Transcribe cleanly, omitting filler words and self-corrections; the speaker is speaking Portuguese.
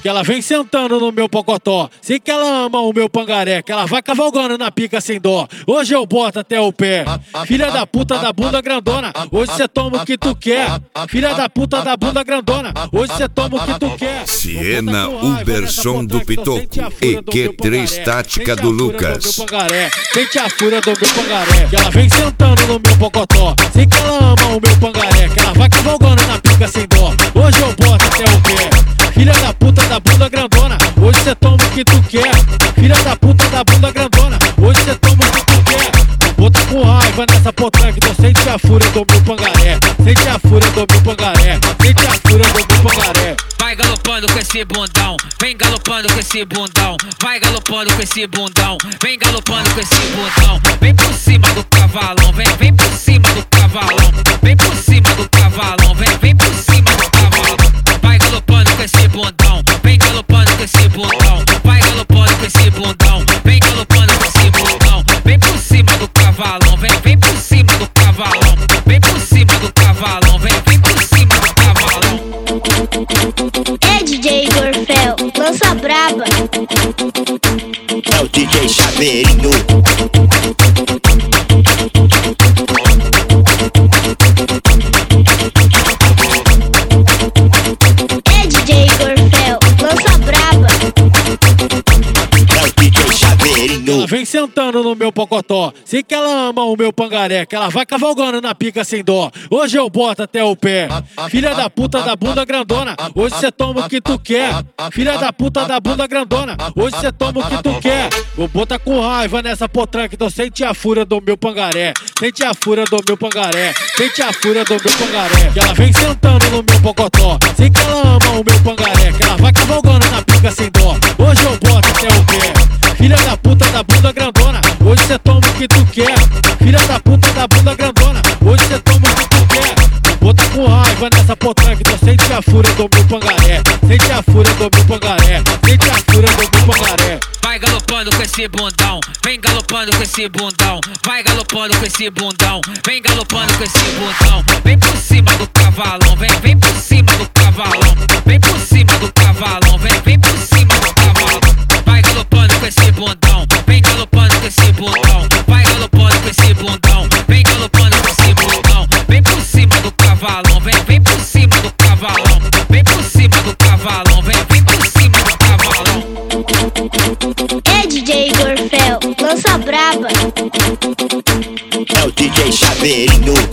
Que ela vem sentando no meu pocotó. Sei que ela ama o meu pangaré. Que ela vai cavalgando na pica sem dó. Hoje eu boto até o pé. Filha da puta da bunda grandona, hoje cê toma o que tu quer. Filha da puta da bunda grandona, hoje cê toma o que tu quer. Siena Uberson do Pitoco e Q3 Tática do Lucas. Sente a fúria do meu pangaré. Que ela vem sentando no meu pocotó. Sei que ela ama o meu pangaré. Que ela vai cavalgando na pica sem dó. Hoje eu boto até o pé. Filha da puta da bunda grandona, hoje cê toma o que tu quer. Filha da puta da bunda grandona, hoje cê toma o que tu quer. Vou tá com raiva nessa potranca, então sente a fúria do meu pangaré. Sente a fúria do meu pangaré. Sente a fúria do meu pangaré. Vai galopando com esse bundão, vem galopando com esse bundão. Vai galopando com esse bundão, vem galopando com esse bundão. Vem por cima do cavalão, vem por cima do cavalão. Vem por cima do cavalão, vem por cima do cavalão. Vai galopando com esse bundão, vem galopando com esse bundão. Vai galopando com esse bundão, vem galopando com esse bundão. Vem por cima do cavalão, vem por cima do cavalão. Vem por cima do cavalão, vem por cima do cavalão. É DJ Gorfel, lança braba. É o DJ Chaveirinho. É DJ Gorfel, lança braba. É o DJ Chaveirinho. Ela vem sentando no meu pocotó. Sei que ela ama o meu pangaré. Que ela vai cavalgando na pica sem dó. Hoje eu boto até o pé. Filha da puta da bunda grandona, hoje cê toma o que tu quer. Filha da puta da bunda grandona, hoje cê toma o que tu quer. Vou botar com raiva nessa potranca, então sente a fúria do meu pangaré. Sente a fúria do meu pangaré. Sente a fúria do meu pangaré. Que ela vem sentando no meu pocotó. Sei que ela ama o meu pangaré. Que ela vai cavalgando na pica sem dó. Hoje eu boto até o pé. Filha da puta da bunda grandona, hoje cê toma o que tu quer. Filha da puta da bunda grandona, hoje cê toma o que tu quer. Vou tá com raiva nessa potranca, então sente a fúria do meu pangaré. Sente a fúria do meu pangaré. Sente a fúria do meu pangaré. Vai galopando com esse bundão, vem galopando com esse bundão. Vai galopando com esse bundão, vem galopando com esse bundão. Vem por cima do cavalão, vem por cima do cavalão. Vem por cima do cavalão, vem por cima do cavalão. Vai galopando com esse bundão, vem galopando com esse bundão. Vai galopando com esse bundão, vem galopando com esse bundão. Vem por cima do cavalão, vem por cima do cavalão. Vem por cima do cavalão, vem por cima do cavalão. É DJ Gorfel, lança braba. É o DJ Chaveirinho.